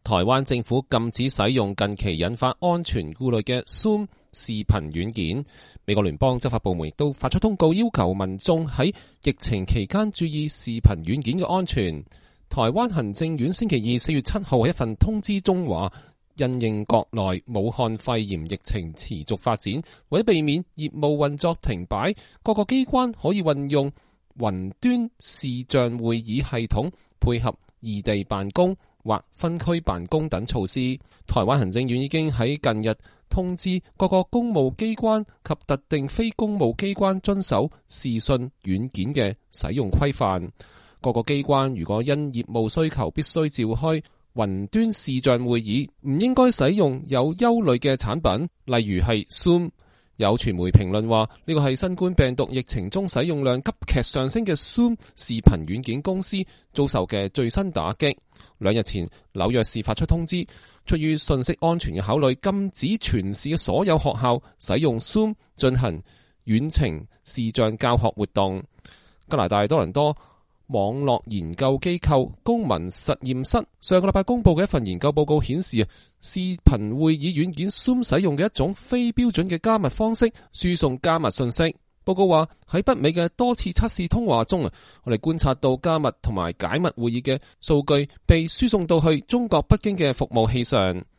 台灣政府禁止使用近期引發安全顧慮嘅 Zoom 視頻軟件。美國聯邦執法部門亦都發出通告，要求民眾喺疫情期間注意視頻軟件嘅安全。台灣行政院星期二4月7號喺一份通知中話，因應國內武漢肺炎疫情持續發展，為咗避免業務運作停擺，各個機關可以運用雲端視像會議系統配合異地辦公或分區辦公等措施。台灣行政院已經喺近日通知各個公務機關及特定非公務機關遵守視訊軟件嘅使用規範。各個機關如果因業務需求必須召開雲端視像會議，唔應該使用有憂慮嘅產品，例如係 Zoom。有傳媒評論話，呢個係新冠病毒疫情中使用量急劇上升嘅 Zoom 視頻軟件公司遭受嘅最新打擊。2日前，紐約市發出通知，出於信息安全嘅考慮，禁止全市嘅所有學校使用 Zoom 進行遠程視像教學活動。加拿大多倫多網絡研究機構公民實驗室上個禮拜公布嘅一份研究報告顯示，視頻會議軟件 Zoom 使用嘅一種非標準嘅加密方式輸送加密信息。報告話，喺北美嘅多次測試通話中，我哋觀察到加密同埋解密會議嘅數據被輸送到去中國北京嘅服務器上。